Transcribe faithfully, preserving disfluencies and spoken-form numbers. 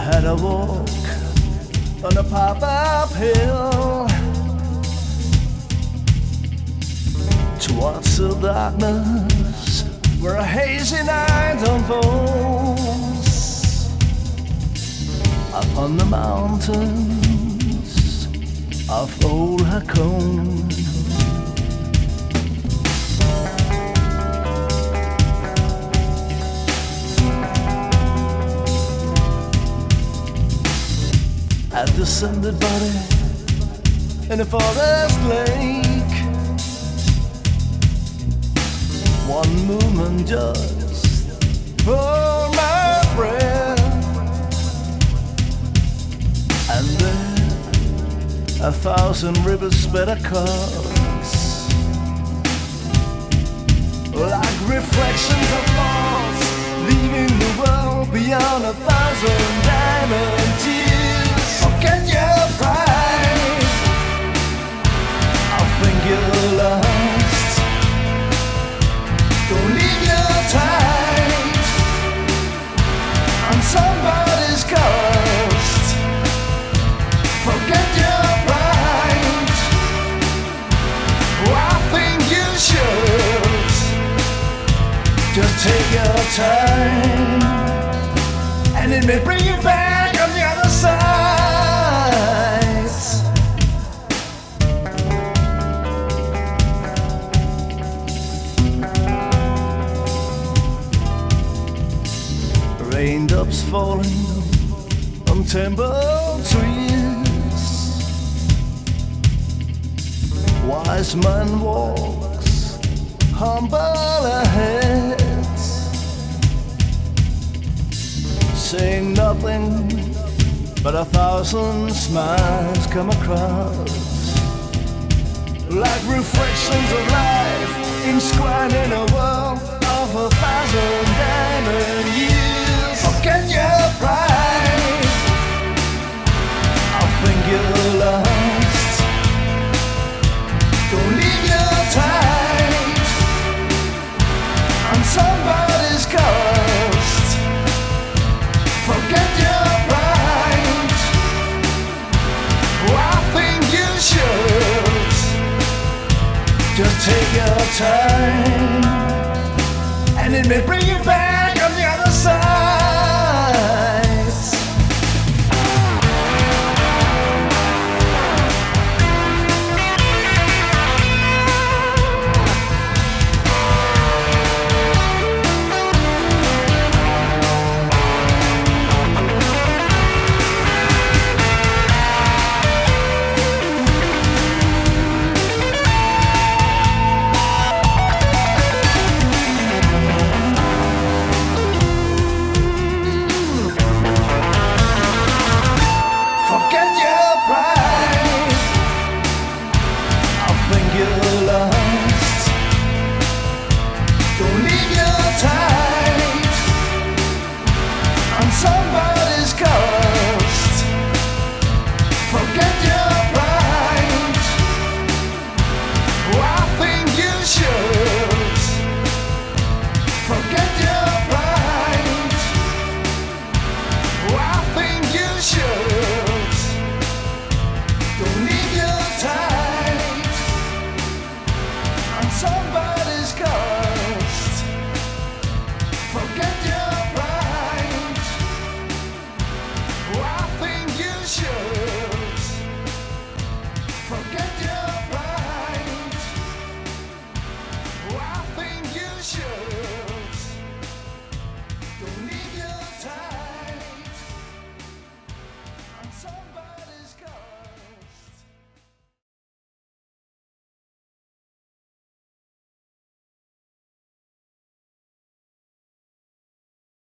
had a walk on a path uphill towards the darkness where a hazy night unfolds. Upon the mountains of old Hakone, a descended body in a forest lake. One movement just for my breath, and then a thousand rivers spread across, like reflections of thoughts, leaving the world beyond a thousand diamond tears. Forget your pride, I think you're lost. Don't leave your tight on somebody's cost. Forget your pride, oh, I think you should. Just take your time, and it may bring you back on the other side. Raindrops falling on timber trees. Wise man walks humble ahead, saying nothing but a thousand smiles come across, like reflections of life inscribed in a world of a thousand diamond years. Forget your pride, I think you're lost. Don't leave your tight on somebody's cost. Forget your pride, oh, I think you should. Just take your time, and it may bring you back on the other side. Somebody's call.